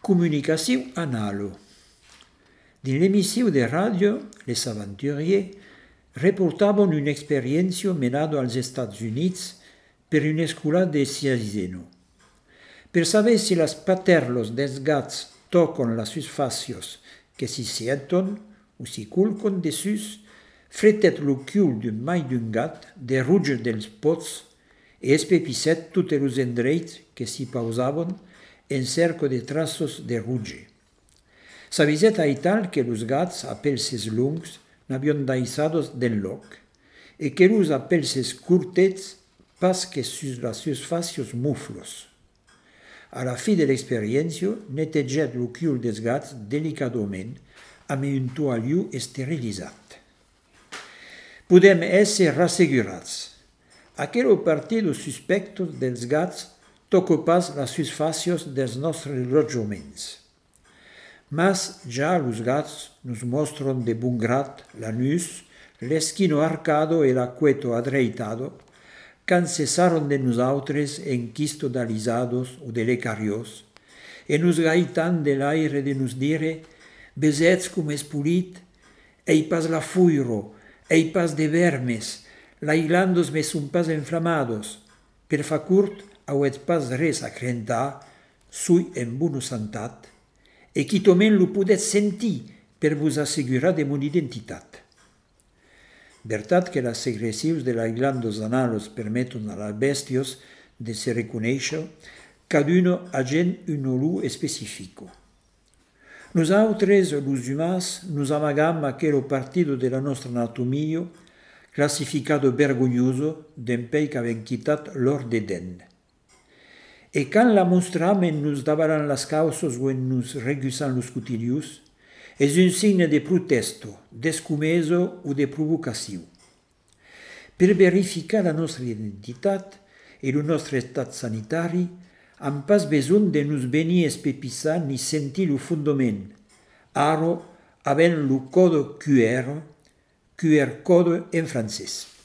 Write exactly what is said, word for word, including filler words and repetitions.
comunicatiu analo. Din l'emissiu de radio, les aventuriers reportaven una experiència menada als Estats Units per una escola de Ciazzeno. Per saber si les paterlos dels gats toquen les sus facios que si sienton o si culquen de sus, fretet lo cul d'un mai d'un gat, de ruger dels pots e espepicet tutti los endreits que si pausaven en cerco de traços de ruge. S'aviset a tal que los gats a pelses lungs n'avion daissados del loc e que los a pelses curtets pas que sus las sus facios muflos. A la fi de l'experiència, neteget lo cul des gats delicadament amb un toalliu esterilizat. Podem esser rassegurats. Aquello partido suspectos dels gats toca pas las sus facios dels nostres loggiaments. Mas ja los gats nos mostran de bon grat l'anus, l'esquino arcado e l'acueto adreitado, can cesaron de nosaltres enquisto d'alisados o de lecarios, e nos gaitan de l'aire de nos dire, besets com es polit, ei pas la fuiro, ei pas de vermes, l'aiglandos me son pas inflamados, per fa curt auet pas res a crentar, sui en bono santat, e qui tomen lo podet sentir per vos assegurar de mon identitat. Vertat que las secrecions de l'aiglandos analos permetten a las bestios de se reconèixer, caduno agent un olor especifico. Nosaltres, los humans, nos amagam aquello partido de la nostra anatomia, classificado vergognoso d'un pei qu'aven quitat l'or de den. E quand la mostram en nos davaran las causos o en nos regusan los cutilius, és un signe de protesto, d'escumeso o de provocació. Per verificar la nostra identitat e el nostre estat sanitari, am pas besoin de nos venir espepissar ni sentir lo fundament. Aro, havent lo code Q R, Q R code en francès.